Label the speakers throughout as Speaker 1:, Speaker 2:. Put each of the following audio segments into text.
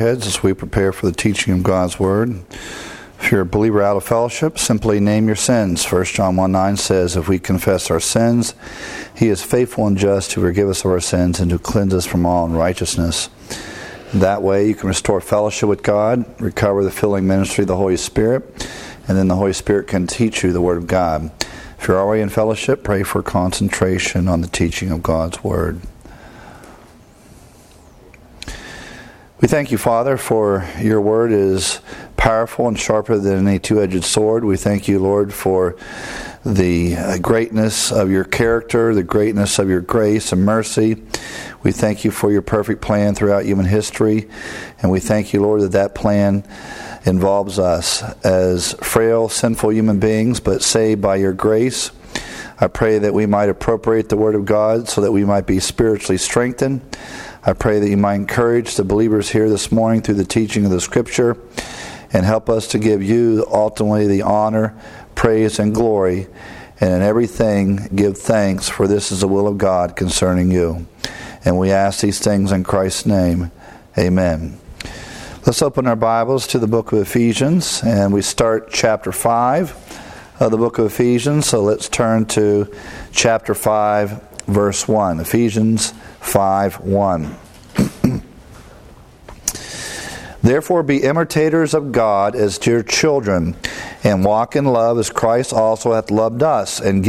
Speaker 1: heads as we prepare for the teaching of God's Word. If you're a believer out of fellowship, simply name your sins. 1 John 1:9 says, if we confess our sins, He is faithful and just to forgive us of our sins and to cleanse us from all unrighteousness. That way you can restore fellowship with God, recover the filling ministry of the Holy Spirit, and then the Holy Spirit can teach you the Word of God. If you're already in fellowship, pray for concentration on the teaching of God's Word. We thank you, Father, for your Word is powerful and sharper than any two-edged sword. We thank you, Lord, for the greatness of your character, the greatness of your grace and mercy. We thank you for your perfect plan throughout human history. And we thank you, Lord, that that plan involves us as frail, sinful human beings, but saved by your grace. I pray that we might appropriate the Word of God so that we might be spiritually strengthened. I pray that you might encourage the believers here this morning through the teaching of the Scripture and help us to give you ultimately the honor, praise, and glory. And in everything give thanks, for this is the will of God concerning you. And we ask these things in Christ's name. Amen. Let's open our Bibles to the book of Ephesians, and we start chapter 5 of the book of Ephesians. So let's turn to chapter 5, verse 1. Ephesians 5:1. Therefore be imitators of God as dear children, and walk in love as Christ also hath loved us, and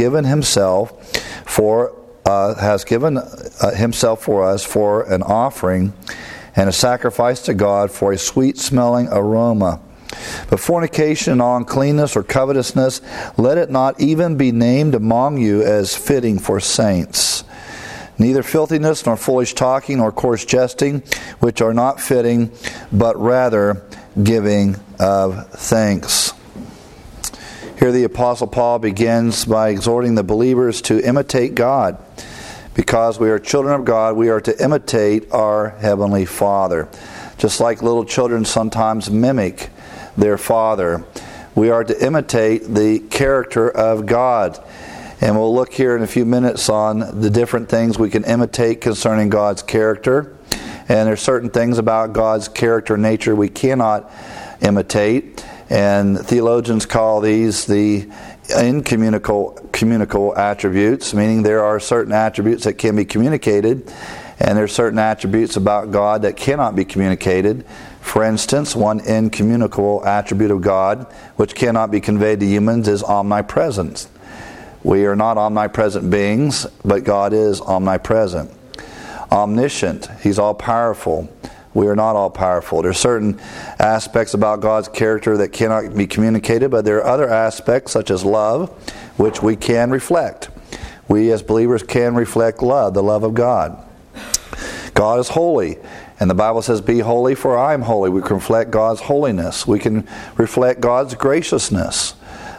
Speaker 1: has given himself for us for an offering and a sacrifice to God for a sweet-smelling aroma. But fornication and all uncleanness or covetousness, let it not even be named among you as fitting for saints. Neither filthiness, nor foolish talking, nor coarse jesting, which are not fitting, but rather giving of thanks. Here the Apostle Paul begins by exhorting the believers to imitate God. Because we are children of God, we are to imitate our Heavenly Father. Just like little children sometimes mimic their father, we are to imitate the character of God. And we'll look here in a few minutes on the different things we can imitate concerning God's character. And there's certain things about God's character and nature we cannot imitate. And theologians call these the incommunicable attributes, meaning there are certain attributes that can be communicated, and there are certain attributes about God that cannot be communicated. For instance, one incommunicable attribute of God, which cannot be conveyed to humans, is omnipresence. We are not omnipresent beings, but God is omnipresent. Omniscient, He's all-powerful. We are not all-powerful. There are certain aspects about God's character that cannot be communicated, but there are other aspects, such as love, which we can reflect. We as believers can reflect love, the love of God. God is holy, and the Bible says, be holy for I am holy. We can reflect God's holiness. We can reflect God's graciousness.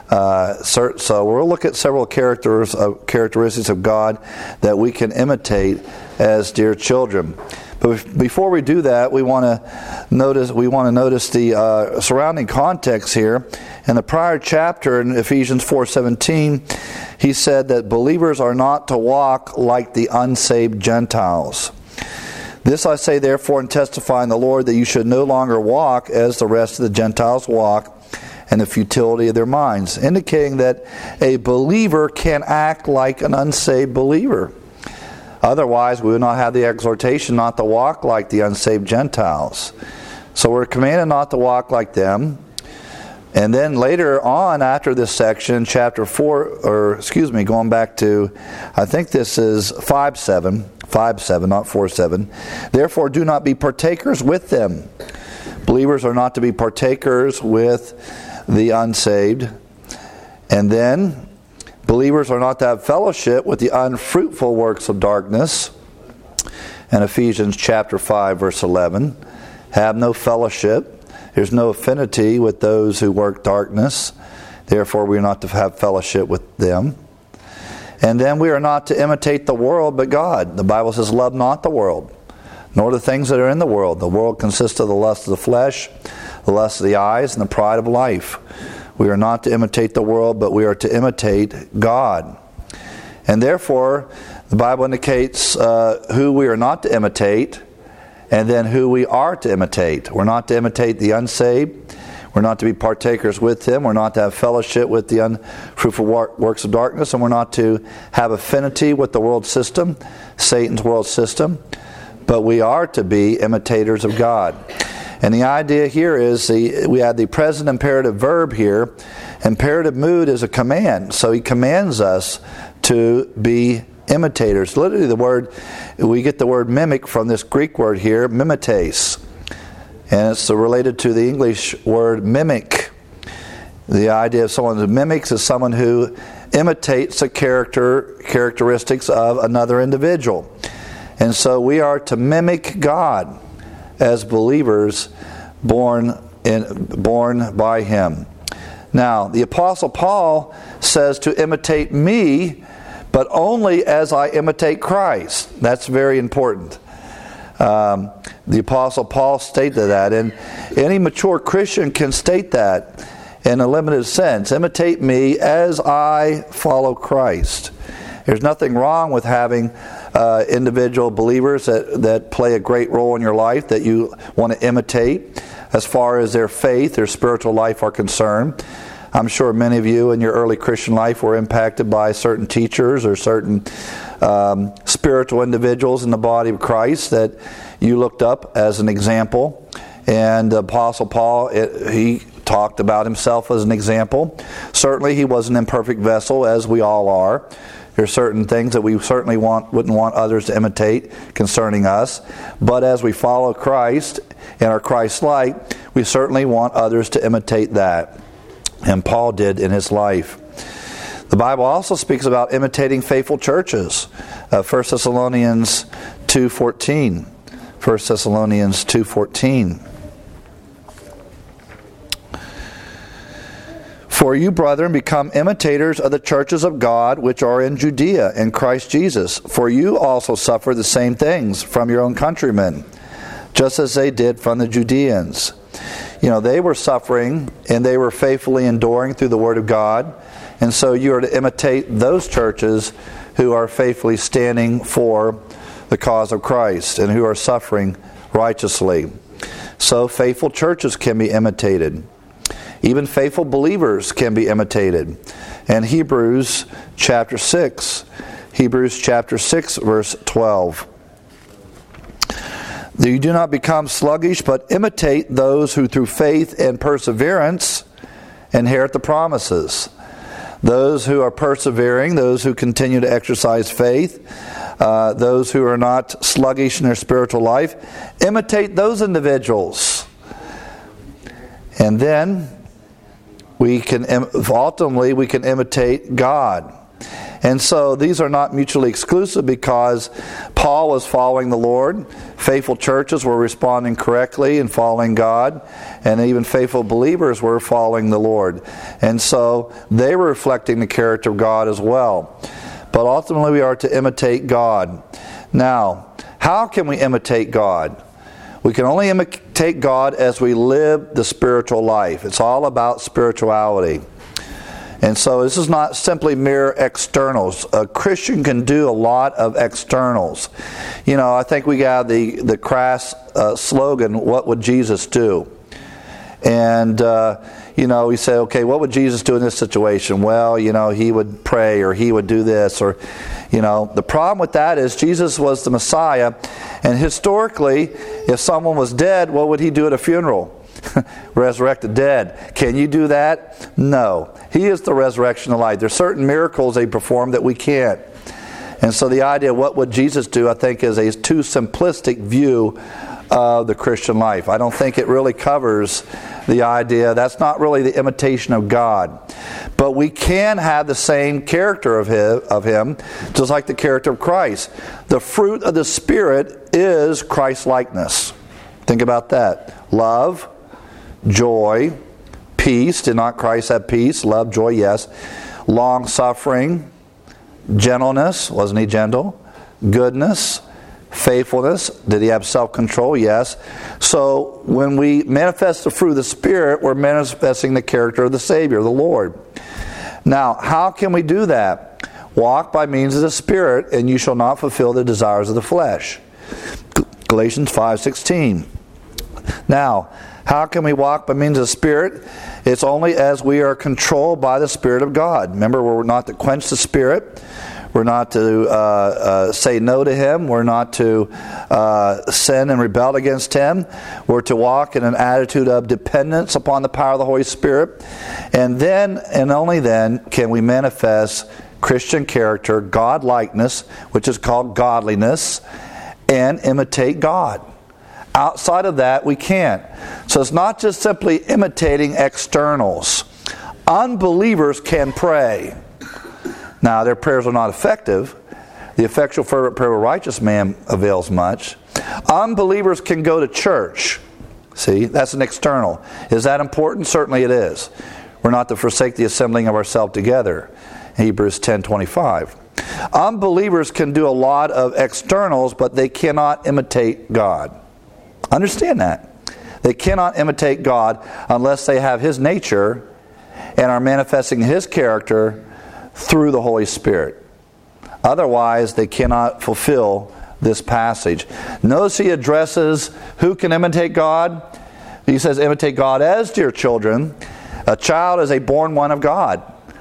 Speaker 1: So we'll look at several characteristics of God that we can imitate as dear children. But before we do that, we want to notice the surrounding context here. In the prior chapter in Ephesians 4:17, he said that believers are not to walk like the unsaved Gentiles. This I say therefore and testify in the Lord, that you should no longer walk as the rest of the Gentiles walk, and the futility of their minds, indicating that a believer can act like an unsaved believer. Otherwise, we would not have the exhortation not to walk like the unsaved Gentiles. So we're commanded not to walk like them. And then later on, after this section, chapter 4, going back to, I think this is 5:7, not 4:7. Therefore, do not be partakers with them. Believers are not to be partakers with the unsaved. And then, believers are not to have fellowship with the unfruitful works of darkness. And Ephesians chapter 5, verse 11. Have no fellowship. There's no affinity with those who work darkness. Therefore, we are not to have fellowship with them. And then we are not to imitate the world, but God. The Bible says, love not the world, nor the things that are in the world. The world consists of the lust of the flesh, the lust of the eyes, and the pride of life. We are not to imitate the world, but we are to imitate God. And therefore, the Bible indicates who we are not to imitate, and then who we are to imitate. We're not to imitate the unsaved. We're not to be partakers with him. We're not to have fellowship with the unfruitful works of darkness, and we're not to have affinity with the world system, Satan's world system. But we are to be imitators of God. And the idea here is we have the present imperative verb here. Imperative mood is a command. So he commands us to be imitators. Literally we get the word mimic from this Greek word here, mimetes. And it's related to the English word mimic. The idea of someone who mimics is someone who imitates the characteristics of another individual. And so we are to mimic God as believers born by him. Now, the Apostle Paul says to imitate me, but only as I imitate Christ. That's very important. The Apostle Paul stated that, and any mature Christian can state that in a limited sense. Imitate me as I follow Christ. There's nothing wrong with having individual believers that play a great role in your life that you want to imitate as far as their faith, their spiritual life are concerned. I'm sure many of you in your early Christian life were impacted by certain teachers or certain spiritual individuals in the body of Christ that you looked up as an example. And the Apostle Paul, he talked about himself as an example. Certainly he was an imperfect vessel, as we all are. There are certain things that we certainly wouldn't want others to imitate concerning us. But as we follow Christ and are Christ-like, we certainly want others to imitate that. And Paul did in his life. The Bible also speaks about imitating faithful churches. 1 Thessalonians 2:14. 1 Thessalonians 2:14. For you, brethren, become imitators of the churches of God which are in Judea in Christ Jesus. For you also suffer the same things from your own countrymen, just as they did from the Judeans. You know, they were suffering and they were faithfully enduring through the Word of God. And so you are to imitate those churches who are faithfully standing for the cause of Christ and who are suffering righteously. So faithful churches can be imitated. Even faithful believers can be imitated. And Hebrews chapter 6. Hebrews chapter 6 verse 12. You do not become sluggish, but imitate those who through faith and perseverance inherit the promises. Those who are persevering, those who continue to exercise faith, those who are not sluggish in their spiritual life, imitate those individuals. And then ultimately we can imitate God. And so these are not mutually exclusive because Paul was following the Lord. Faithful churches were responding correctly and following God. And even faithful believers were following the Lord. And so they were reflecting the character of God as well. But ultimately we are to imitate God. Now, how can we imitate God? We can only imitate God as we live the spiritual life. It's all about spirituality. And so this is not simply mere externals. A Christian can do a lot of externals. You know, I think we got the crass slogan, what would Jesus do? And, we say, okay, what would Jesus do in this situation? Well, he would pray or he would do this or, the problem with that is Jesus was the Messiah. And historically, if someone was dead, what would he do at a funeral? Resurrect the dead. Can you do that? No. He is the resurrection of life. There's certain miracles they perform that we can't. And so the idea of what would Jesus do, I think, is a too simplistic view of the Christian life. I don't think it really covers the idea. That's not really the imitation of God. But we can have the same character of Him, just like the character of Christ. The fruit of the Spirit is Christ-likeness. Think about that. Love, joy, peace. Did not Christ have peace? Love, joy, yes. Long-suffering, gentleness. Wasn't He gentle? Goodness, faithfulness. Did He have self-control? Yes. So when we manifest the fruit of the Spirit, we're manifesting the character of the Savior, the Lord. Now, how can we do that? Walk by means of the Spirit, and you shall not fulfill the desires of the flesh. Galatians 5:16. Now, how can we walk by means of the Spirit? It's only as we are controlled by the Spirit of God. Remember, we're not to quench the Spirit. We're not to say no to Him. We're not to sin and rebel against Him. We're to walk in an attitude of dependence upon the power of the Holy Spirit. And then, and only then, can we manifest Christian character, God-likeness, which is called godliness, and imitate God. Outside of that, we can't. So it's not just simply imitating externals. Unbelievers can pray. Now, their prayers are not effective. The effectual fervent prayer of a righteous man avails much. Unbelievers can go to church. See, that's an external. Is that important? Certainly it is. We're not to forsake the assembling of ourselves together. Hebrews 10:25. Unbelievers can do a lot of externals, but they cannot imitate God. Understand that. They cannot imitate God unless they have His nature and are manifesting His character through the Holy Spirit. Otherwise, they cannot fulfill this passage. Notice he addresses who can imitate God. He says, imitate God as dear children. A child is a born one of God.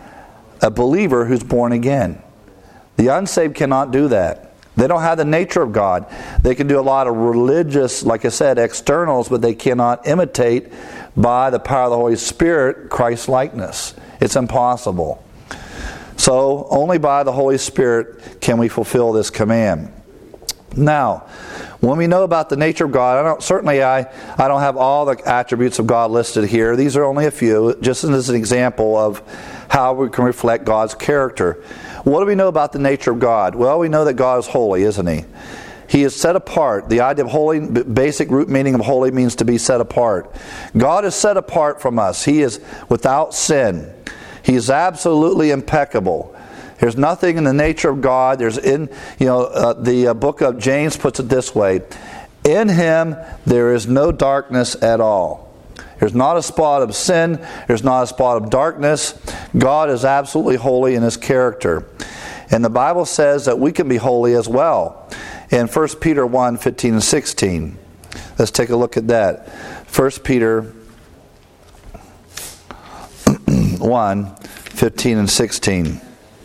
Speaker 1: A believer who's born again. The unsaved cannot do that. They don't have the nature of God. They can do a lot of religious, like I said, externals, but they cannot imitate by the power of the Holy Spirit Christ-likeness. It's impossible. So, only by the Holy Spirit can we fulfill this command. Now, when we know about the nature of God, I don't have all the attributes of God listed here. These are only a few, just as an example of how we can reflect God's character. What do we know about the nature of God? Well, we know that God is holy, isn't He? He is set apart. The idea of holy, basic root meaning of holy means to be set apart. God is set apart from us. He is without sin. He is absolutely impeccable. There's nothing in the nature of God. The book of James puts it this way: in Him there is no darkness at all. There's not a spot of sin. There's not a spot of darkness. God is absolutely holy in His character. And the Bible says that we can be holy as well. In 1 Peter 1, 15 and 16. Let's take a look at that. 1 Peter 1, 15 and 16.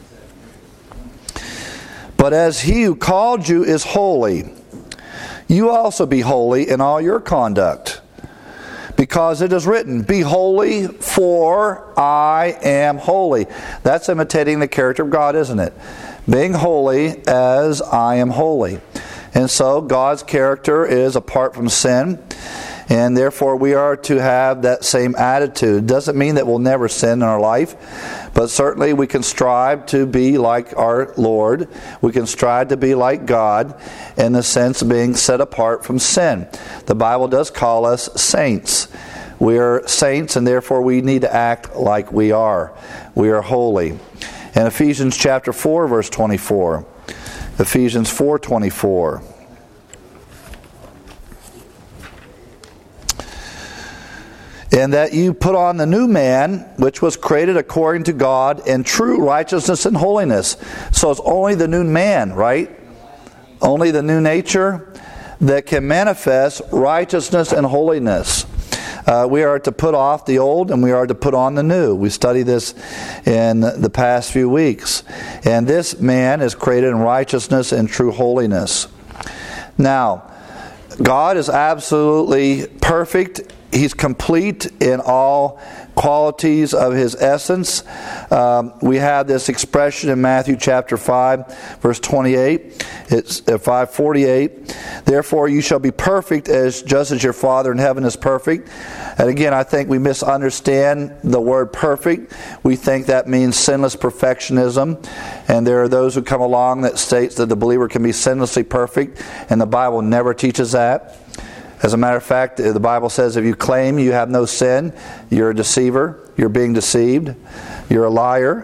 Speaker 1: But as He who called you is holy, you also be holy in all your conduct. Because it is written, be holy, for I am holy. That's imitating the character of God, isn't it? Being holy as I am holy. And so God's character is apart from sin, and therefore we are to have that same attitude. Doesn't mean that we'll never sin in our life, but certainly we can strive to be like our Lord. We can strive to be like God in the sense of being set apart from sin. The Bible does call us saints. We are saints, and therefore we need to act like we are. We are holy. In Ephesians chapter 4, verse 24. Ephesians 4:24. And that you put on the new man, which was created according to God in true righteousness and holiness. So it's only the new man, right? Only the new nature that can manifest righteousness and holiness. We are to put off the old and we are to put on the new. We studied this in the past few weeks. And this man is created in righteousness and true holiness. Now, God is absolutely perfect. He's complete in all qualities of His essence. We have this expression in Matthew chapter 5, verse 28. It's 5:48. Therefore you shall be perfect just as your Father in heaven is perfect. And again, I think we misunderstand the word perfect. We think that means sinless perfectionism. And there are those who come along that states that the believer can be sinlessly perfect. And the Bible never teaches that. As a matter of fact, the Bible says if you claim you have no sin, you're a deceiver, you're being deceived, you're a liar.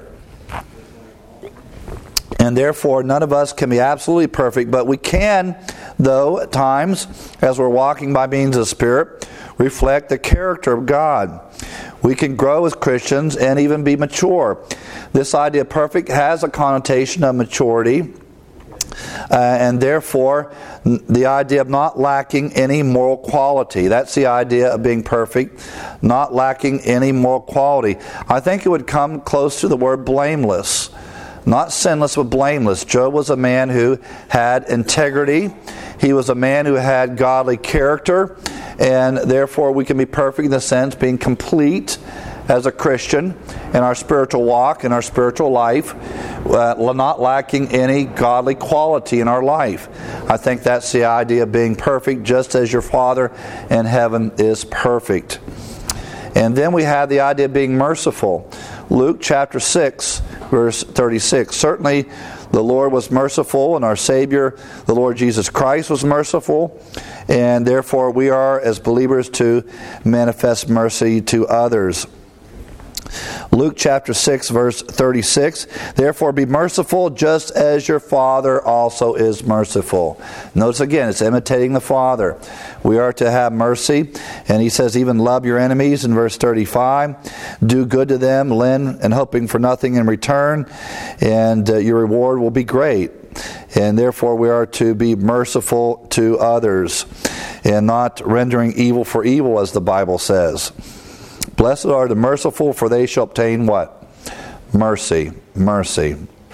Speaker 1: And therefore, none of us can be absolutely perfect, but we can, though, at times, as we're walking by means of the Spirit, reflect the character of God. We can grow as Christians and even be mature. This idea of perfect has a connotation of maturity. And therefore, the idea of not lacking any moral quality. That's the idea of being perfect, not lacking any moral quality. I think it would come close to the word blameless. Not sinless, but blameless. Job was a man who had integrity. He was a man who had godly character. And therefore, we can be perfect in the sense being complete as a Christian in our spiritual walk, in our spiritual life, not lacking any godly quality in our life. I think that's the idea of being perfect, just as your Father in heaven is perfect. And then we have the idea of being merciful. Luke chapter 6, verse 36. Certainly the Lord was merciful, and our Savior, the Lord Jesus Christ, was merciful. And therefore we are, as believers, to manifest mercy to others. Luke chapter 6, verse 36. Therefore be merciful just as your Father also is merciful. Notice again, it's imitating the Father. We are to have mercy. And he says, even love your enemies in verse 35. Do good to them, lend and hoping for nothing in return. And your reward will be great. And therefore we are to be merciful to others. And not rendering evil for evil, as the Bible says. Blessed are the merciful, for they shall obtain what? Mercy. Mercy.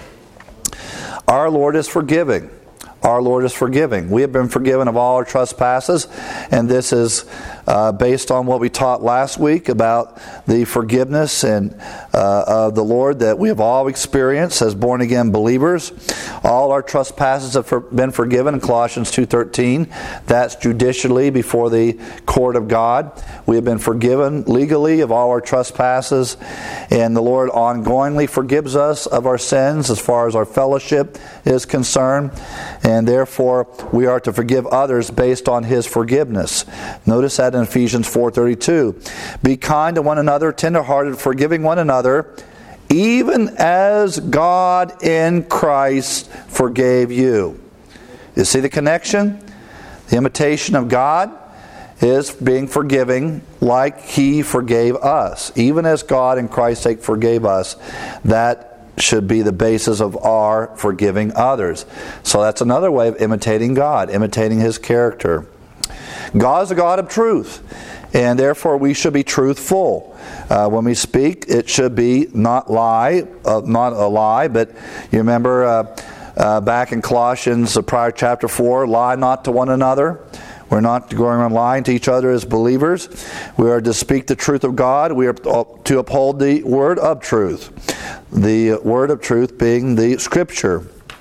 Speaker 1: Our Lord is forgiving. Our Lord is forgiving. We have been forgiven of all our trespasses, and this is based on what we taught last week about the forgiveness and of the Lord that we have all experienced as born-again believers. All our trespasses have been forgiven in Colossians 2:13. That's judicially before the court of God. We have been forgiven legally of all our trespasses, and the Lord ongoingly forgives us of our sins as far as our fellowship is concerned, and therefore we are to forgive others based on His forgiveness. Notice that in Ephesians 4:32. Be kind to one another, tenderhearted, forgiving one another, even as God in Christ forgave you. You see the connection? The imitation of God is being forgiving like He forgave us. Even as God in Christ's sake forgave us, that should be the basis of our forgiving others. So that's another way of imitating God, imitating His character. God is a God of truth, and therefore we should be truthful. When we speak, it should be not a lie, but you remember back in Colossians, the prior chapter 4, lie not to one another. We're not going around lying to each other as believers. We are to speak the truth of God. We are to uphold the word of truth. The word of truth being the Scripture.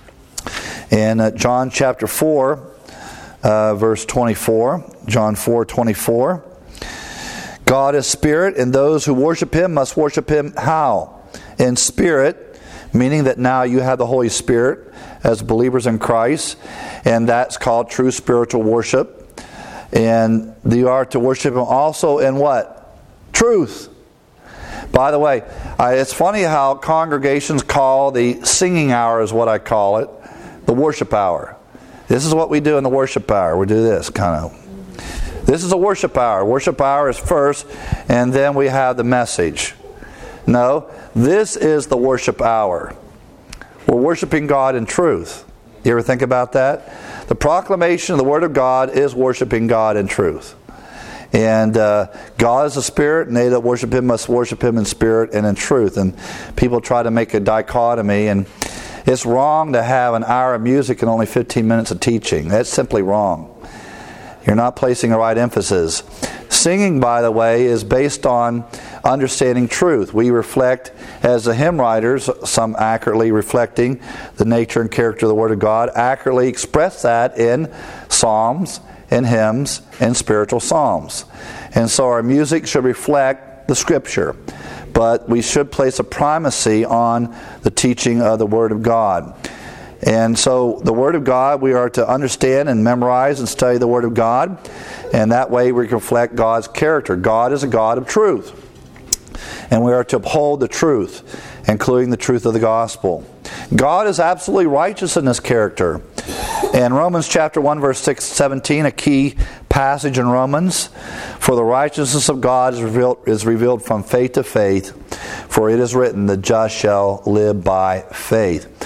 Speaker 1: In John chapter 4, verse 24, John 4:24, God is spirit, and those who worship Him must worship Him how? In spirit, meaning that now you have the Holy Spirit as believers in Christ, and that's called true spiritual worship. And you are to worship Him also in what? Truth. By the way, it's funny how congregations call the singing hour, is what I call it, the worship hour. This is what we do in the worship hour. We do this kind of. This is a worship hour. Worship hour is first, and then we have the message. No, this is the worship hour. We're worshiping God in truth. You ever think about that? The proclamation of the Word of God is worshiping God in truth. And God is a spirit, and they that worship Him must worship Him in spirit and in truth. And people try to make a dichotomy, and it's wrong to have an hour of music and only 15 minutes of teaching. That's simply wrong. You're not placing the right emphasis. Singing, by the way, is based on understanding truth. We reflect, as the hymn writers, some accurately reflecting the nature and character of the Word of God, accurately express that in psalms, in hymns, and spiritual psalms. And so our music should reflect the Scripture. But we should place a primacy on the teaching of the Word of God. And so the Word of God, we are to understand and memorize and study the Word of God. And that way we can reflect God's character. God is a God of truth. And we are to uphold the truth, including the truth of the gospel. God is absolutely righteous in His character. In Romans chapter 1, verse 17, a key passage in Romans, for the righteousness of God is revealed from faith to faith, for it is written, the just shall live by faith.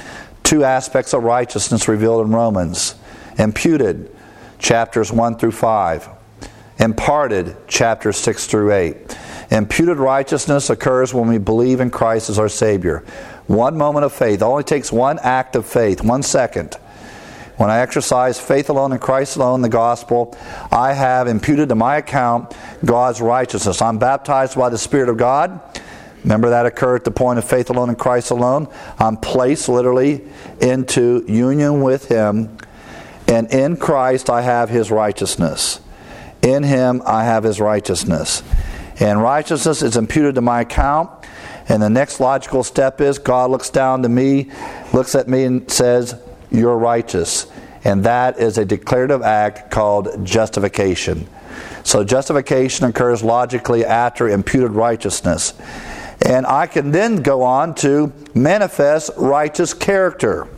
Speaker 1: two aspects of righteousness revealed in Romans. Imputed, chapters 1 through 5. Imparted, chapters 6 through 8. Imputed righteousness occurs when we believe in Christ as our Savior. One moment of faith. It only takes one act of faith, 1 second. When I exercise faith alone in Christ alone, the gospel, I have imputed to my account God's righteousness. I'm baptized by the Spirit of God. Remember that occurred at the point of faith alone in Christ alone. I'm placed literally into union with Him. And in Christ I have His righteousness. In Him I have His righteousness. And righteousness is imputed to my account. And the next logical step is God looks down to me, looks at me and says, "You're righteous." And that is a declarative act called justification. So justification occurs logically after imputed righteousness. And I can then go on to manifest righteous character.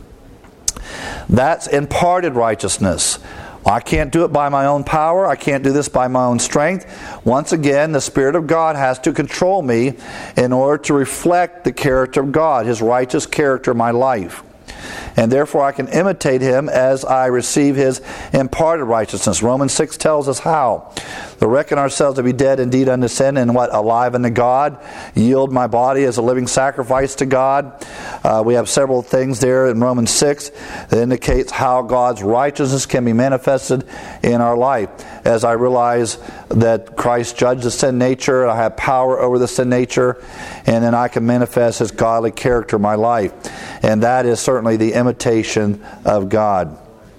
Speaker 1: That's imparted righteousness. I can't do it by my own power. I can't do this by my own strength. Once again, the Spirit of God has to control me in order to reflect the character of God, His righteous character in my life. And therefore I can imitate Him as I receive His imparted righteousness. Romans 6 tells us how. To reckon ourselves to be dead indeed unto sin, and what? Alive unto God. Yield my body as a living sacrifice to God. We have several things there in Romans 6 that indicates how God's righteousness can be manifested in our life. As I realize that Christ judged the sin nature, I have power over the sin nature, and then I can manifest His godly character in my life. And that is certainly the imitation of God.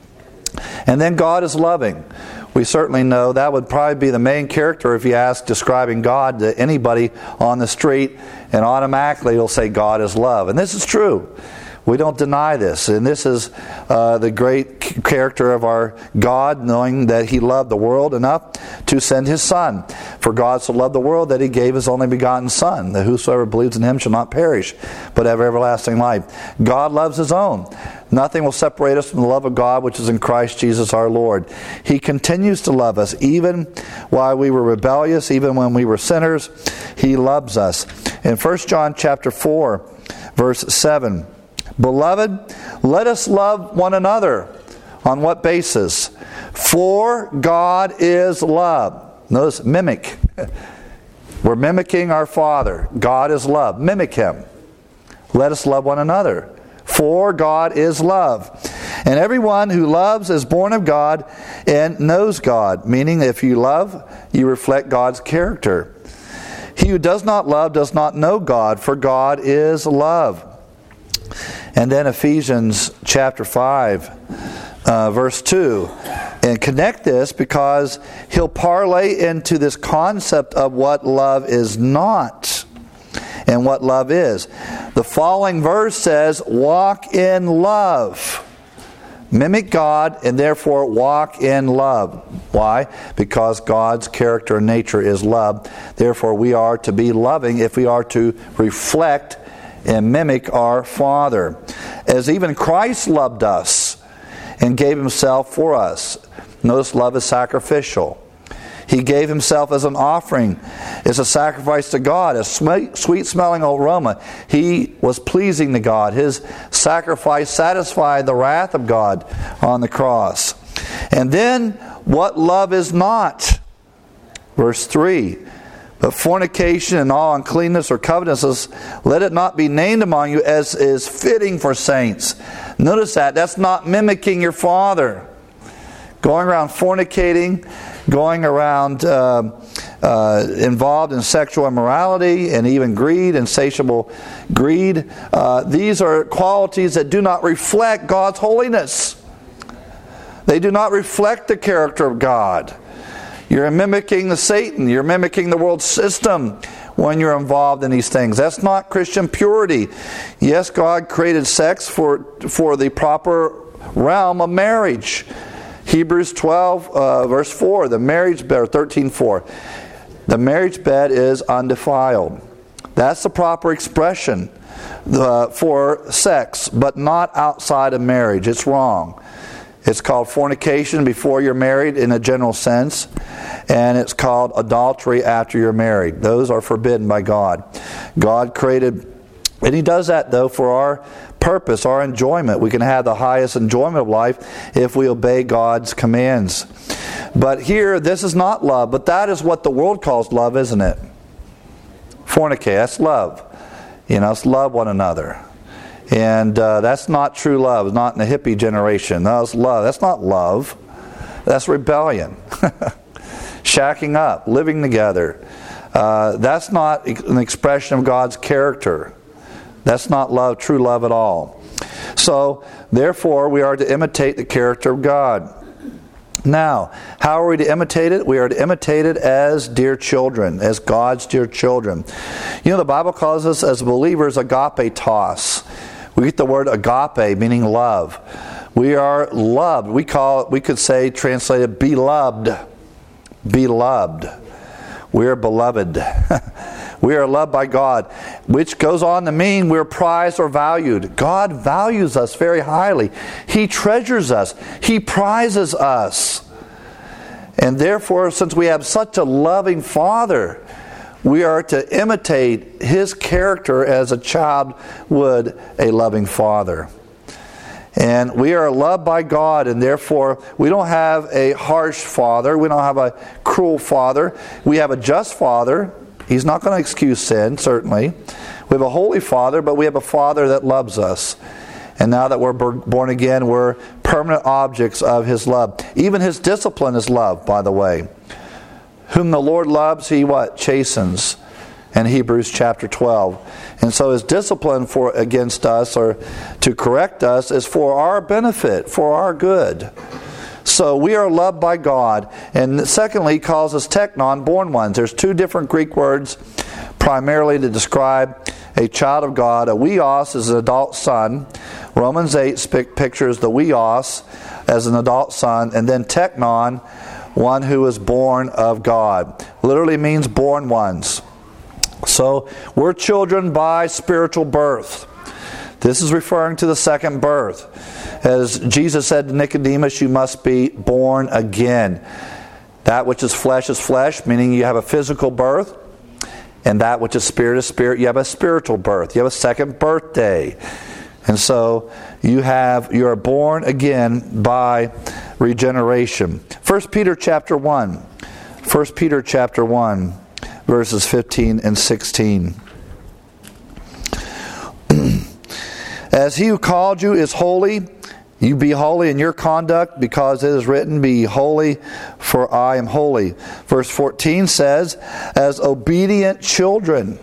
Speaker 1: And then God is loving. We certainly know that would probably be the main character if you ask describing God to anybody on the street, and automatically you'll say God is love. And this is true. We don't deny this. And this is the great character of our God, knowing that He loved the world enough to send His Son. For God so loved the world that He gave His only begotten Son, that whosoever believes in Him shall not perish, but have everlasting life. God loves His own. Nothing will separate us from the love of God which is in Christ Jesus our Lord. He continues to love us even while we were rebellious, even when we were sinners. He loves us. In 1 John chapter 4, verse 7, "Beloved, let us love one another." On what basis? "For God is love." Notice, mimic. We're mimicking our Father. God is love. Mimic Him. Let us love one another. For God is love. And everyone who loves is born of God and knows God. Meaning, if you love, you reflect God's character. He who does not love does not know God, for God is love. And then Ephesians chapter 5, verse 2. And connect this because he'll parlay into this concept of what love is not and what love is. The following verse says, walk in love. Mimic God and therefore walk in love. Why? Because God's character and nature is love. Therefore we are to be loving if we are to reflect and mimic our Father. As even Christ loved us and gave Himself for us. Notice love is sacrificial. He gave Himself as an offering, as a sacrifice to God, a sweet-smelling aroma. He was pleasing to God. His sacrifice satisfied the wrath of God on the cross. And then, what love is not? Verse 3, "But fornication and all uncleanness or covetousness, let it not be named among you as is fitting for saints." Notice that. That's not mimicking your Father. Going around fornicating, going around involved in sexual immorality and even greed, insatiable greed. These are qualities that do not reflect God's holiness. They do not reflect the character of God. You're mimicking the Satan. You're mimicking the world system when you're involved in these things. That's not Christian purity. Yes, God created sex for the proper realm of marriage. Hebrews 12, verse 4, the marriage bed, or 13:4. The marriage bed is undefiled. That's the proper expression for sex, but not outside of marriage. It's wrong. It's called fornication before you're married in a general sense, and it's called adultery after you're married. Those are forbidden by God. God created, and He does that though for our purpose, our enjoyment. We can have the highest enjoyment of life if we obey God's commands. But here, this is not love, but that is what the world calls love, isn't it? Fornicate, that's love. It's love one another. And that's not true love. It's not in the hippie generation. That's love. That's not love. That's rebellion. Shacking up, living together. That's not an expression of God's character. That's not love, true love at all. So, therefore, we are to imitate the character of God. Now, how are we to imitate it? We are to imitate it as dear children, as God's dear children. The Bible calls us as believers agapetos. We get the word agape, meaning love. We are loved. We could say, translated, beloved. Beloved. We are beloved. We are loved by God, which goes on to mean we're prized or valued. God values us very highly. He treasures us. He prizes us. And therefore, since we have such a loving Father, we are to imitate His character as a child would a loving father. And we are loved by God, and therefore we don't have a harsh father. We don't have a cruel father. We have a just father. He's not going to excuse sin, certainly. We have a holy Father, but we have a Father that loves us. And now that we're born again, we're permanent objects of His love. Even His discipline is love, by the way. Whom the Lord loves, He what? Chastens. In Hebrews chapter 12. And so His discipline against us, or to correct us, is for our benefit, for our good. So we are loved by God. And secondly, He calls us teknon, born ones. There's two different Greek words primarily to describe a child of God. A weos is an adult son. Romans 8 pictures the weos as an adult son. And then teknon, one who is born of God. Literally means born ones. So we're children by spiritual birth. This is referring to the second birth. As Jesus said to Nicodemus, you must be born again. That which is flesh, meaning you have a physical birth. And that which is spirit, you have a spiritual birth. You have a second birthday. And so you are born again by regeneration. 1 Peter chapter 1. 1 Peter chapter 1, verses 15 and 16. As He who called you is holy, you be holy in your conduct, because it is written, be holy, for I am holy. Verse 14 says, as obedient children,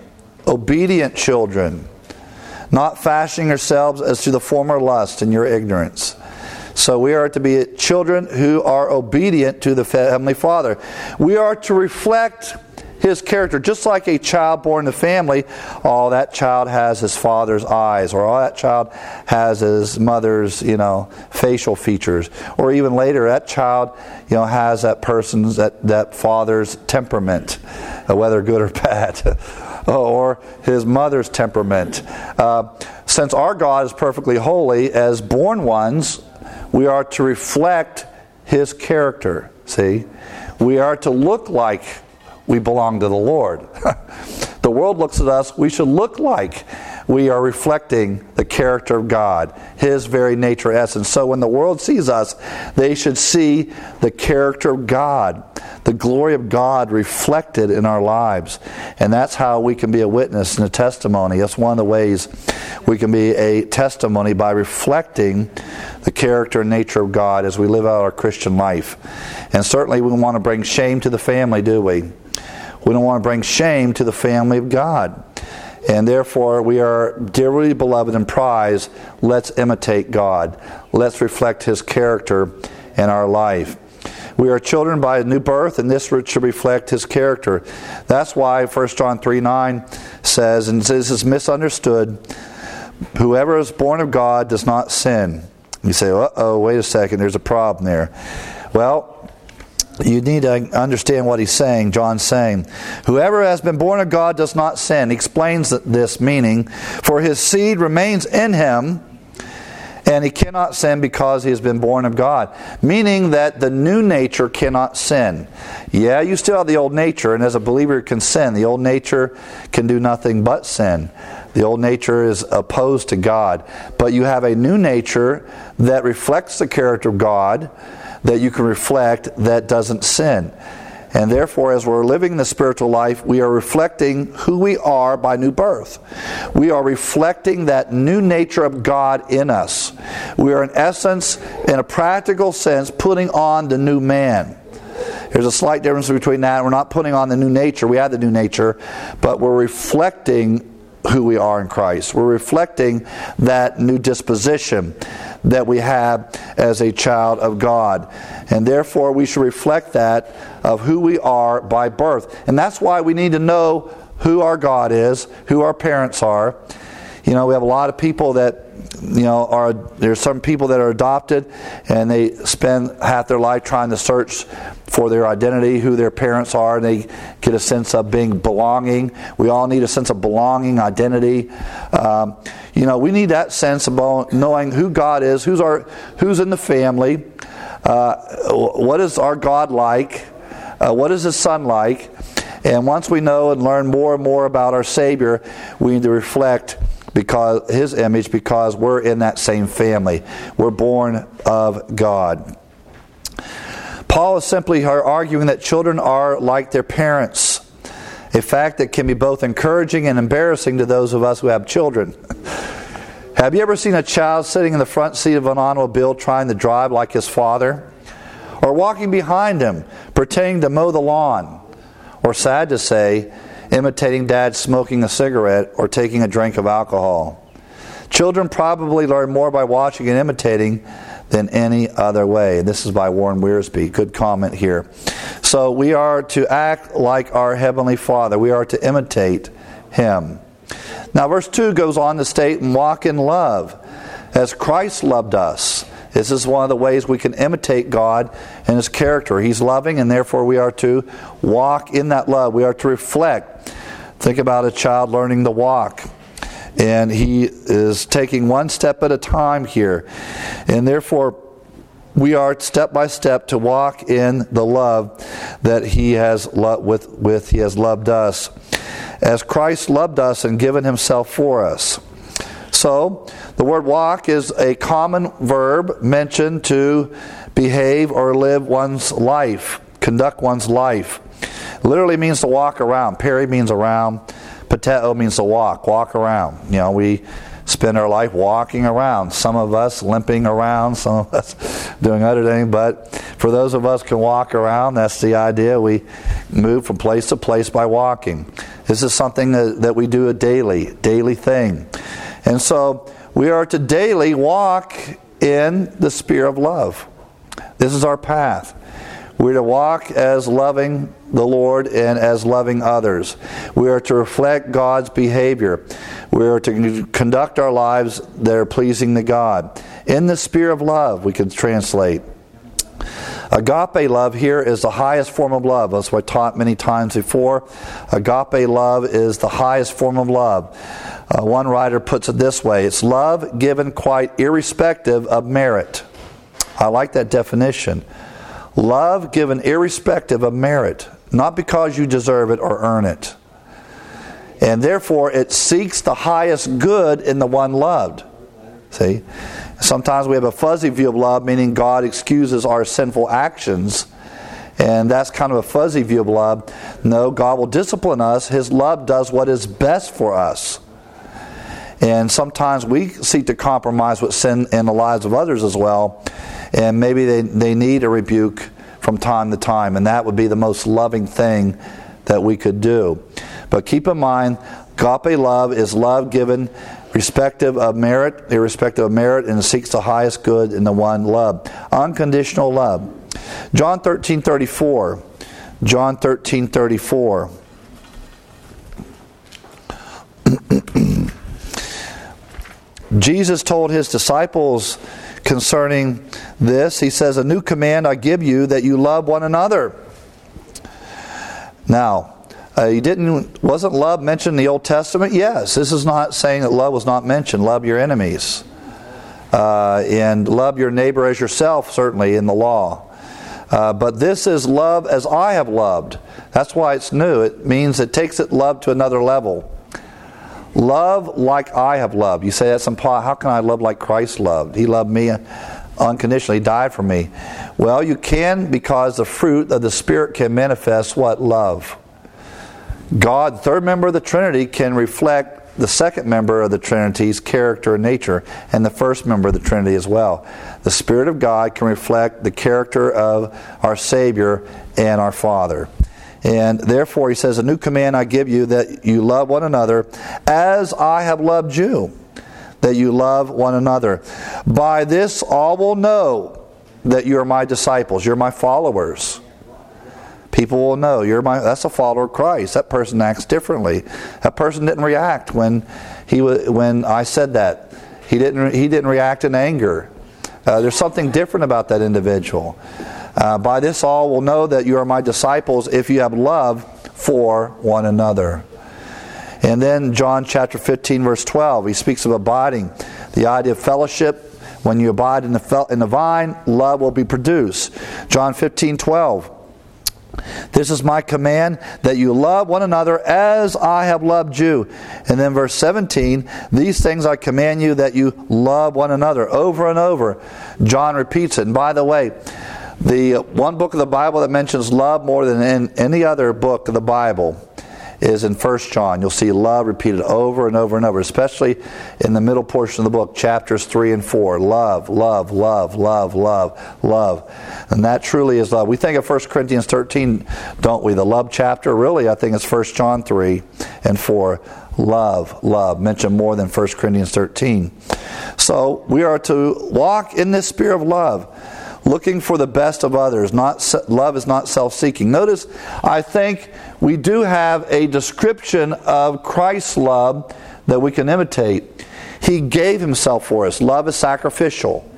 Speaker 1: not fashioning yourselves as to the former lust in your ignorance. So we are to be children who are obedient to the Heavenly Father. We are to reflect His character. Just like a child born in the family, that child has his father's eyes, or that child has his mother's, facial features. Or even later, that child, has that person's, that father's temperament, whether good or bad, or his mother's temperament. Since our God is perfectly holy, as born ones, we are to reflect His character. See? We are to look like we belong to the Lord. The world looks at us, we should look like we are reflecting the character of God, His very nature, essence. So when the world sees us, they should see the character of God, the glory of God reflected in our lives. And that's how we can be a witness and a testimony. That's one of the ways we can be a testimony, by reflecting the character and nature of God as we live out our Christian life. And certainly we don't want to bring shame to the family, do we? We don't want to bring shame to the family of God. And therefore, we are dearly beloved and prized. Let's imitate God. Let's reflect His character in our life. We are children by a new birth, and this should reflect His character. That's why 1 John 3:9 says, and this is misunderstood, whoever is born of God does not sin. You say, wait a second, there's a problem there. Well, you need to understand what he's saying. John's saying, whoever has been born of God does not sin. He explains this meaning, for his seed remains in him, And he cannot sin because he has been born of God. Meaning that the new nature cannot sin. Yeah, you still have the old nature, and as a believer you can sin. The old nature can do nothing but sin. The old nature is opposed to God. But you have a new nature that reflects the character of God, that you can reflect, that doesn't sin. And therefore, as we're living the spiritual life, we are reflecting who we are by new birth. We are reflecting that new nature of God in us. We are, in essence, in a practical sense, putting on the new man. There's a slight difference between that. We're not putting on the new nature. We have the new nature, but we're reflecting who we are in Christ. We're reflecting that new disposition that we have as a child of God. And therefore we should reflect that of who we are by birth. And that's why we need to know who our God is, who our parents are. You know, we have a lot of people that, you know, there's some people that are adopted and they spend half their life trying to search for their identity, who their parents are, and they get a sense of being belonging. We all need a sense of belonging, identity. You know, we need that sense of knowing who God is, who's in the family, what is our God like, what is His Son like. And once we know and learn more and more about our Savior, we need to reflect because His image, because we're in that same family. We're born of God. Paul is simply arguing that children are like their parents, a fact that can be both encouraging and embarrassing to those of us who have children. Have you ever seen a child sitting in the front seat of an automobile trying to drive like his father? Or walking behind him, pretending to mow the lawn? Or, sad to say, imitating dad smoking a cigarette or taking a drink of alcohol? Children probably learn more by watching and imitating than any other way. This is by Warren Wiersbe. Good comment here. So we are to act like our Heavenly Father. We are to imitate Him. Now verse 2 goes on to state, and walk in love, as Christ loved us. This is one of the ways we can imitate God and His character. He's loving, and therefore we are to walk in that love. We are to reflect. Think about a child learning to walk. And he is taking one step at a time here. And therefore, we are step by step to walk in the love that He has He has loved us, as Christ loved us and given Himself for us. So, the word walk is a common verb mentioned to behave or live one's life, conduct one's life. Literally means to walk around. Peri means around. Pateo means to walk around. You know, we spend our life walking around. Some of us limping around, some of us doing other things. But for those of us who can walk around, that's the idea. We move from place to place by walking. This is something that we do a daily thing. And so we are to daily walk in the spirit of love. This is our path. We're to walk as loving the Lord and as loving others. We are to reflect God's behavior. We are to conduct our lives that are pleasing to God. In the spirit of love, we could translate. Agape love here is the highest form of love. That's what I taught many times before. Agape love is the highest form of love. One writer puts it this way: it's love given quite irrespective of merit. I like that definition. Love given irrespective of merit, not because you deserve it or earn it. And therefore it seeks the highest good in the one loved. See? Sometimes we have a fuzzy view of love, meaning God excuses our sinful actions. And that's kind of a fuzzy view of love. No, God will discipline us. His love does what is best for us. And sometimes we seek to compromise with sin in the lives of others as well. And maybe they need a rebuke from time to time. And that would be the most loving thing that we could do. But keep in mind, agape love is love given irrespective of merit, and it seeks the highest good in the one loved. Unconditional love. John 13:34. John 13:34. Jesus told His disciples concerning this, He says, "A new command I give you, that you love one another." Now, wasn't love mentioned in the Old Testament? Yes. This is not saying that love was not mentioned. Love your enemies. and love your neighbor as yourself, certainly in the law. But this is love as I have loved. That's why it's new. It means it takes love to another level. Love like I have loved. You say that's impossible. How can I love like Christ loved? He loved me unconditionally. He died for me. Well, you can, because the fruit of the Spirit can manifest what? Love. God, third member of the Trinity, can reflect the second member of the Trinity's character and nature, and the first member of the Trinity as well. The Spirit of God can reflect the character of our Savior and our Father. And therefore, he says, a new command I give you, that you love one another as I have loved you, that you love one another. By this all will know that you are my disciples, you're my followers. People will know that's a follower of Christ. That person acts differently. That person didn't react when I said that. He didn't react in anger. There's something different about that individual. By this all will know that you are my disciples if you have love for one another. And then John chapter 15 verse 12, he speaks of abiding. The idea of fellowship. When you abide in the vine, love will be produced. John 15:12. This is my command, that you love one another as I have loved you. And then verse 17, these things I command you, that you love one another. Over and over, John repeats it. And by the way, the one book of the Bible that mentions love more than in any other book of the Bible is in 1 John. You'll see love repeated over and over and over, especially in the middle portion of the book, chapters 3 and 4. Love, love, love, love, love, love. And that truly is love. We think of 1 Corinthians 13, don't we? The love chapter. Really, I think it's 1 John 3 and 4. Love, love, mentioned more than 1 Corinthians 13. So we are to walk in this spirit of love, looking for the best of others. Love is not self-seeking. Notice, I think we do have a description of Christ's love that we can imitate. He gave himself for us. Love is sacrificial.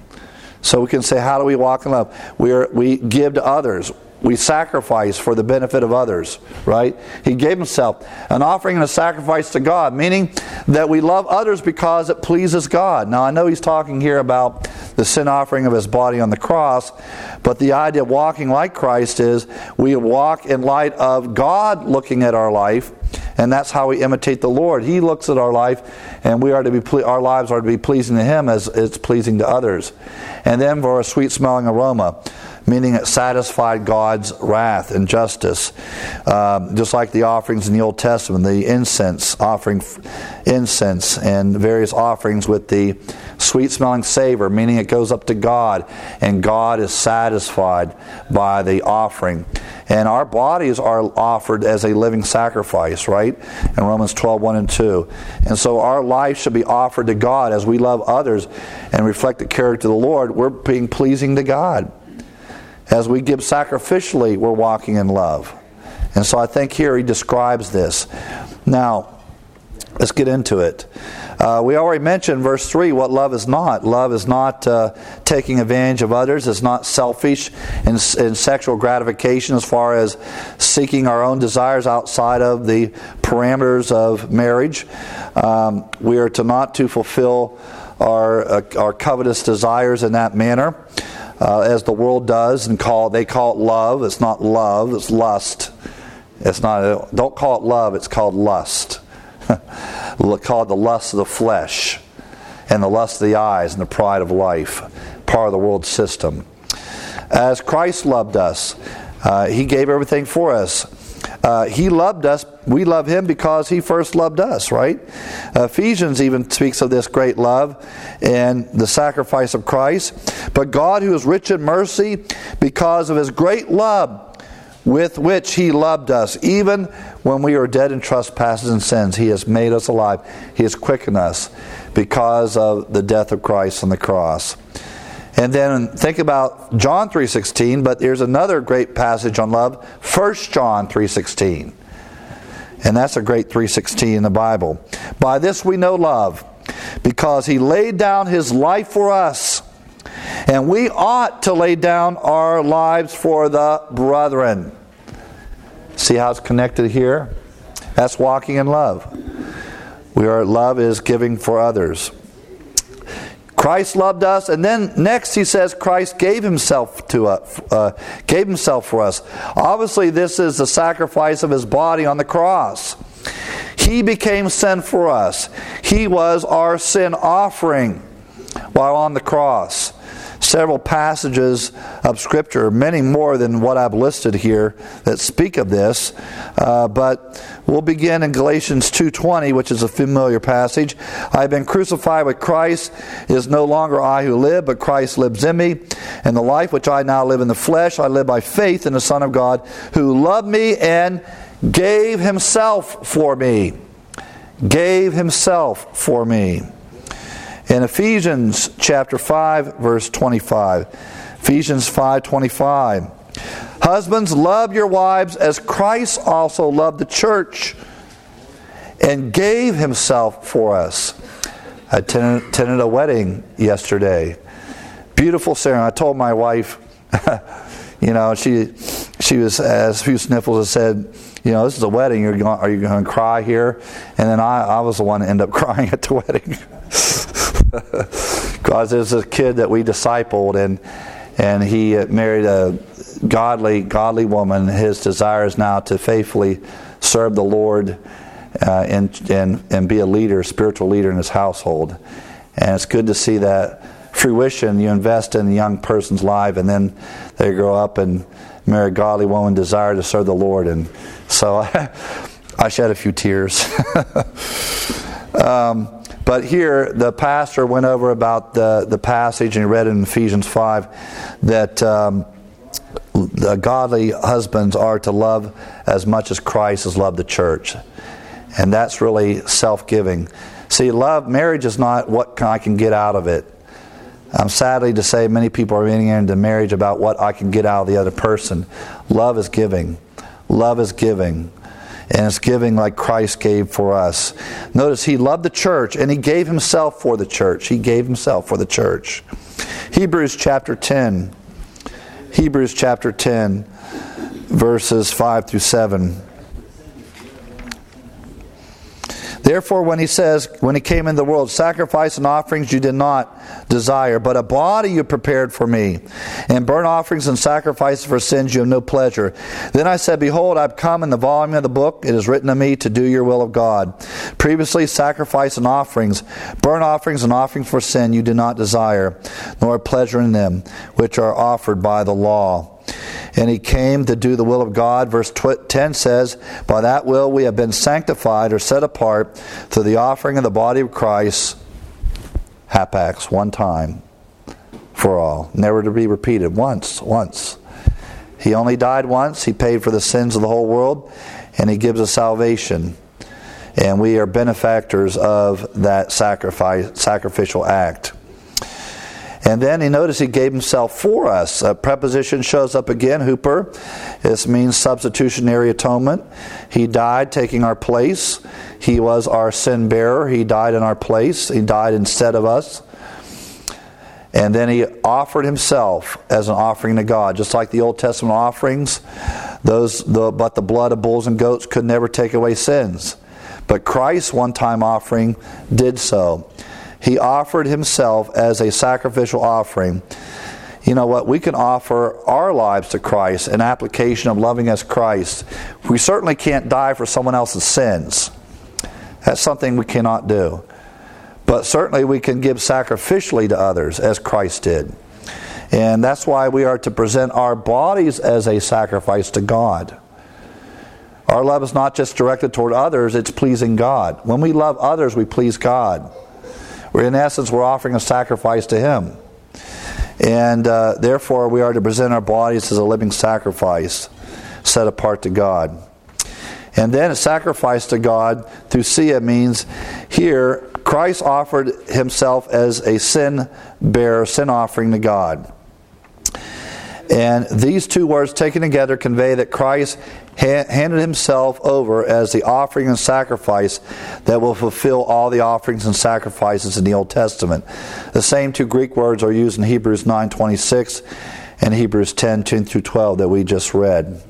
Speaker 1: So we can say, how do we walk in love? We give to others. We sacrifice for the benefit of others, right? He gave himself, an offering and a sacrifice to God, meaning that we love others because it pleases God. Now, I know he's talking here about the sin offering of his body on the cross, but the idea of walking like Christ is we walk in light of God looking at our life, and that's how we imitate the Lord. He looks at our life, and our lives are to be pleasing to him as it's pleasing to others. And then for a sweet-smelling aroma, meaning it satisfied God's wrath and justice. Just like the offerings in the Old Testament, the incense, offering incense and various offerings with the sweet-smelling savor, meaning it goes up to God, and God is satisfied by the offering. And our bodies are offered as a living sacrifice, right? In Romans 12:1 and 2. And so our life should be offered to God as we love others and reflect the character of the Lord. We're being pleasing to God. As we give sacrificially, we're walking in love. And so I think here he describes this. Now, let's get into it. We already mentioned verse 3 what love is not. Love is not taking advantage of others. It's not selfish in sexual gratification as far as seeking our own desires outside of the parameters of marriage. We are not to fulfill our covetous desires in that manner. As the world does, and they call it love. It's not love, it's lust. Don't call it love, it's called lust. Called the lust of the flesh, and the lust of the eyes, and the pride of life. Part of the world system. As Christ loved us, he gave everything for us. He loved us. We love him because he first loved us, right? Ephesians even speaks of this great love and the sacrifice of Christ. But God, who is rich in mercy, because of his great love with which he loved us, even when we were dead in trespasses and sins, he has made us alive. He has quickened us because of the death of Christ on the cross. And then think about John 3:16, but there's another great passage on love, 1 John 3:16. And that's a great 3:16 in the Bible. By this we know love, because he laid down his life for us, and we ought to lay down our lives for the brethren. See how it's connected here? That's walking in love. Love is giving for others. Christ loved us, and then next he says Christ gave himself to us, gave himself for us. Obviously, this is the sacrifice of his body on the cross. He became sin for us. He was our sin offering while on the cross. Several passages of Scripture, many more than what I've listed here, that speak of this. But we'll begin in Galatians 2:20, which is a familiar passage. I have been crucified with Christ. It is no longer I who live, but Christ lives in me. And the life which I now live in the flesh, I live by faith in the Son of God, who loved me and gave himself for me. Gave himself for me. In Ephesians chapter 5, verse 25. Ephesians 5:25. Husbands, love your wives as Christ also loved the church and gave himself for us. I attended a wedding yesterday. Beautiful ceremony. I told my wife, she was as a few sniffles and said, this is a wedding. Are you going to cry here? And then I was the one that ended up crying at the wedding. Because there's a kid that we discipled, and he married a godly woman. His desire is now to faithfully serve the Lord and be a leader, spiritual leader in his household. And it's good to see that fruition. You invest in a young person's life, and then they grow up and marry a godly woman, desire to serve the Lord. And so I shed a few tears. But here, the pastor went over about the passage, and he read in Ephesians 5 that the godly husbands are to love as much as Christ has loved the church. And that's really self-giving. See, marriage is not what I can get out of it. Sadly to say, many people are getting into marriage about what I can get out of the other person. Love is giving. Love is giving. And it's giving like Christ gave for us. Notice he loved the church and he gave himself for the church. He gave himself for the church. Hebrews chapter 10. Hebrews chapter 10, verses 5 through 7. Therefore, when he says, when he came into the world, sacrifice and offerings you did not desire, but a body you prepared for me. And burnt offerings and sacrifices for sins you have no pleasure. Then I said, behold, I have come in the volume of the book. It is written of me to do your will of God. Previously, sacrifice and offerings, burnt offerings and offerings for sin you did not desire, nor pleasure in them, which are offered by the law. And he came to do the will of God. Verse 10 says, by that will we have been sanctified or set apart through the offering of the body of Christ, hapax, one time for all, never to be repeated. Once. He only died once. He paid for the sins of the whole world, and he gives us salvation. And we are benefactors of that sacrificial act. And then he gave himself for us. A preposition shows up again, huper. This means substitutionary atonement. He died taking our place. He was our sin bearer. He died in our place. He died instead of us. And then he offered himself as an offering to God. Just like the Old Testament offerings, but the blood of bulls and goats could never take away sins. But Christ's one-time offering did so. He offered himself as a sacrificial offering. You know what? We can offer our lives to Christ, an application of loving as Christ. We certainly can't die for someone else's sins. That's something we cannot do. But certainly we can give sacrificially to others as Christ did. And that's why we are to present our bodies as a sacrifice to God. Our love is not just directed toward others, it's pleasing God. When we love others, we please God. In essence, we're offering a sacrifice to him. And therefore, we are to present our bodies as a living sacrifice set apart to God. And then a sacrifice to God through Sia means here, Christ offered himself as a sin bearer, sin offering to God. And these two words taken together convey that Christ handed himself over as the offering and sacrifice that will fulfill all the offerings and sacrifices in the Old Testament. The same two Greek words are used in Hebrews 9:26 and Hebrews 10:10 through 12 that we just read.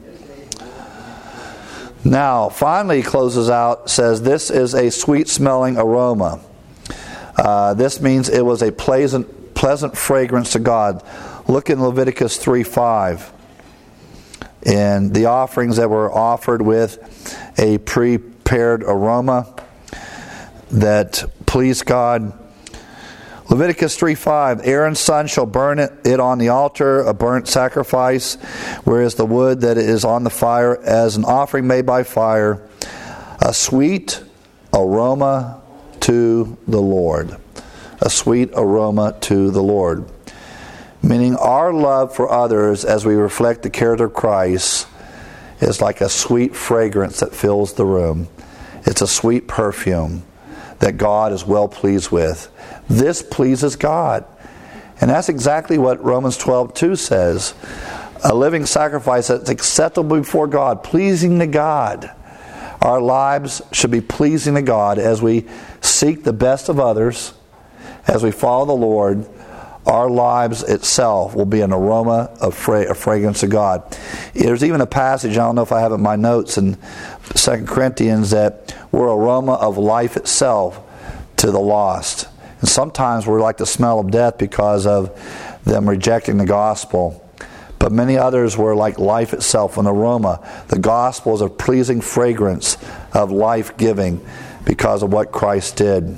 Speaker 1: Now, finally he closes out, says, this is a sweet-smelling aroma. This means it was a pleasant fragrance to God. Look in Leviticus 3:5. And the offerings that were offered with a prepared aroma that pleased God. Leviticus 3:5, Aaron's son shall burn it on the altar, a burnt sacrifice, whereas the wood that is on the fire as an offering made by fire, a sweet aroma to the Lord. A sweet aroma to the Lord. Meaning our love for others as we reflect the character of Christ is like a sweet fragrance that fills the room. It's a sweet perfume that God is well pleased with. This pleases God. And that's exactly what Romans 12:2 says. A living sacrifice that's acceptable before God, pleasing to God. Our lives should be pleasing to God as we seek the best of others, as we follow the Lord. Our lives itself will be an aroma of fragrance to God. There's even a passage, I don't know if I have it in my notes, in 2 Corinthians, that we're aroma of life itself to the lost. And sometimes we're like the smell of death because of them rejecting the gospel. But many others were like life itself, an aroma. The gospel is a pleasing fragrance of life-giving because of what Christ did.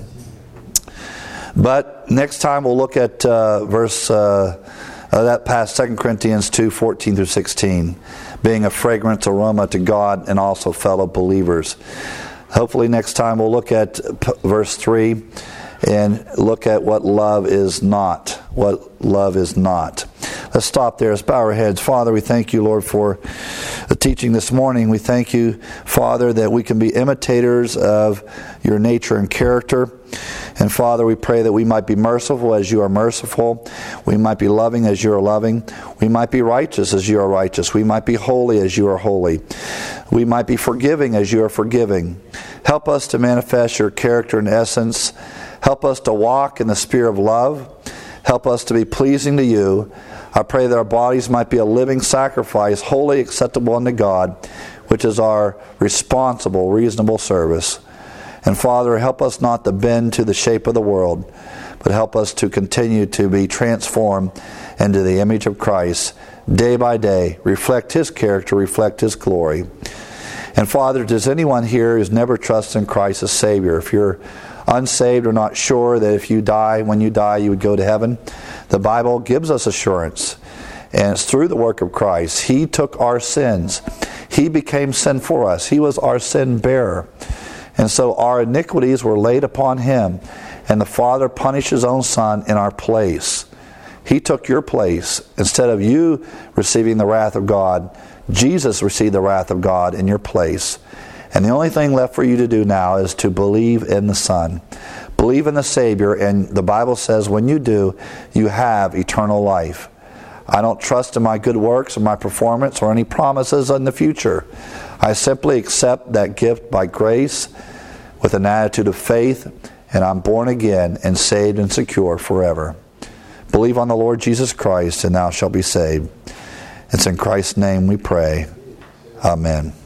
Speaker 1: But next time we'll look at that past 2 Corinthians 2:14 through 16, being a fragrant aroma to God and also fellow believers. Hopefully next time we'll look at verse 3 and look at what love is not. What love is not. Let's stop there. Let's bow our heads. Father, we thank you, Lord, for the teaching this morning. We thank you, Father, that we can be imitators of your nature and character. And Father, we pray that we might be merciful as you are merciful. We might be loving as you are loving. We might be righteous as you are righteous. We might be holy as you are holy. We might be forgiving as you are forgiving. Help us to manifest your character and essence. Help us to walk in the spirit of love. Help us to be pleasing to you. I pray that our bodies might be a living sacrifice, wholly acceptable unto God, which is our responsible, reasonable service. And Father, help us not to bend to the shape of the world, but help us to continue to be transformed into the image of Christ day by day. Reflect His character, reflect His glory. And Father, does anyone here who's never trusted in Christ as Savior? If you're unsaved or not sure that if you die, when you die, you would go to heaven, the Bible gives us assurance. And it's through the work of Christ. He took our sins. He became sin for us. He was our sin bearer. And so our iniquities were laid upon Him. And the Father punished His own Son in our place. He took your place. Instead of you receiving the wrath of God, Jesus received the wrath of God in your place. And the only thing left for you to do now is to believe in the Son. Believe in the Savior, and the Bible says when you do, you have eternal life. I don't trust in my good works or my performance or any promises in the future. I simply accept that gift by grace with an attitude of faith, and I'm born again and saved and secure forever. Believe on the Lord Jesus Christ, and thou shalt be saved. It's in Christ's name we pray. Amen.